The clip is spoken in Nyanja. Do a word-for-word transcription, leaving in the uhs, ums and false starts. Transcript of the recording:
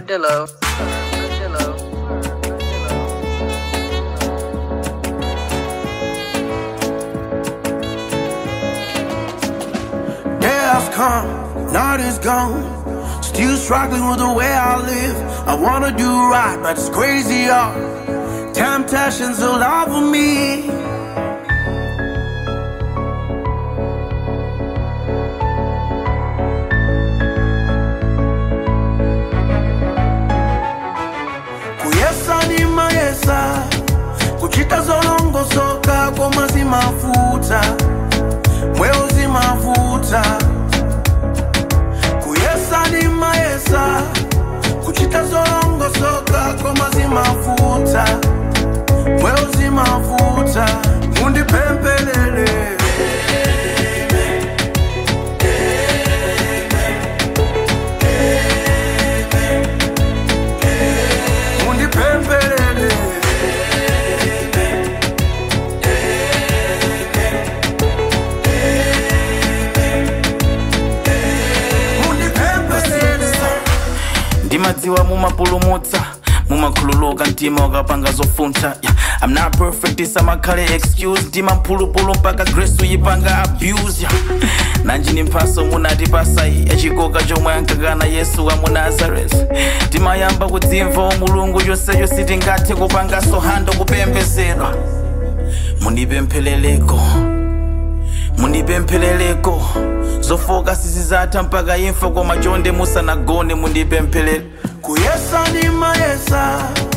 Dillo. Dillo. Day has come, night is gone. Still struggling with the way I live. I wanna do right, but it's crazy, y'all. Temptations all over me. Kuyesa ni mayesa, kuchita zolongo soka kwa mazi mafuta, mweuzi mafuta. Kuyesa ni mayesa, kuchita zolongo soka kwa mazi mafuta, mweuzi mafuta. Mundi pempelele. Ndimadziwa mumapulumutsa mumakhululuka mtima wakapanga zofuntha. Yeah, I'm not perfect, isamakhale excuse. Ndima mphulupulu mpaka grace uyipanga abuse. Yeah, nanji ni mphaso munatipasa echikoka chomwe ankakana Yesu wa mu Nazareth. Timayamba kudzimva umulungu yonseyo sitingathe kupangaso hando kupembedzedwa. Munipempheleleko, munipempheleleko, zofoka sizizatha mpaka imfa koma chonde musanagone. Munipemphelele. Kuyesa ni mayesa,